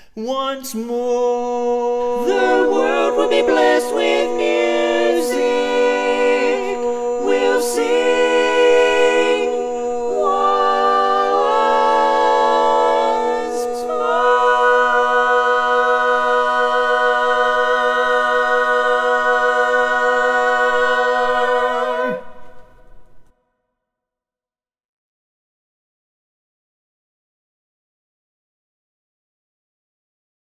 once more. The world will be blessed with me.